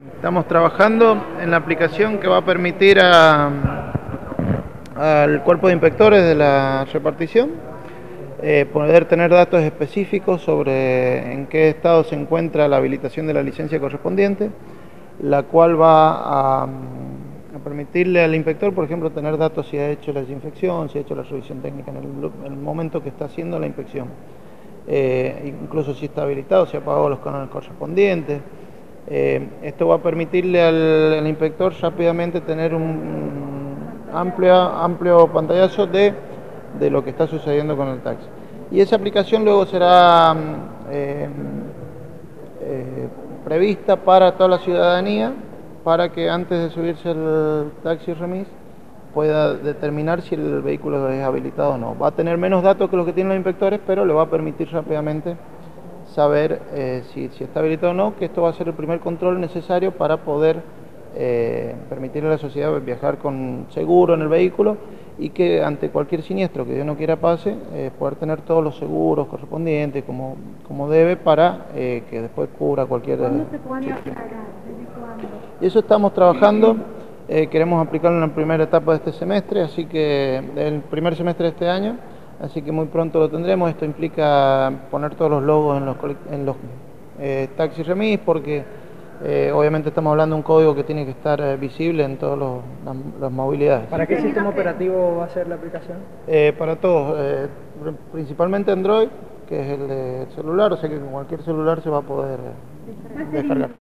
Estamos trabajando en la aplicación que va a permitir al cuerpo de inspectores de la repartición poder tener datos específicos sobre en qué estado se encuentra la habilitación de la licencia correspondiente, la cual va a permitirle al inspector, por ejemplo, tener datos si ha hecho la desinfección, si ha hecho la revisión técnica en el momento que está haciendo la inspección, incluso si está habilitado, si ha pagado los cánones correspondientes. Esto va a permitirle al inspector rápidamente tener un amplio pantallazo de lo que está sucediendo con el taxi. Y esa aplicación luego será prevista para toda la ciudadanía, para que antes de subirse al taxi remis pueda determinar si el vehículo es habilitado o no. Va a tener menos datos que los que tienen los inspectores, pero le va a permitir rápidamente saber si está habilitado o no, que esto va a ser el primer control necesario para poder permitirle a la sociedad viajar con seguro en el vehículo y que ante cualquier siniestro que Dios no quiera pase, poder tener todos los seguros correspondientes como debe para que después cubra cualquier... ¿Cuándo se pone a aclarar? ¿Desde cuándo? Y eso estamos trabajando, queremos aplicarlo en la primera etapa de este semestre, así que el primer semestre de este año. Así que muy pronto lo tendremos. Esto implica poner todos los logos en los taxis remis, porque obviamente estamos hablando de un código que tiene que estar visible en todas las movilidades. ¿Para qué sistema operativo va a ser la aplicación? Para todos, principalmente Android, que es el de celular, o sea que con cualquier celular se va a poder descargar.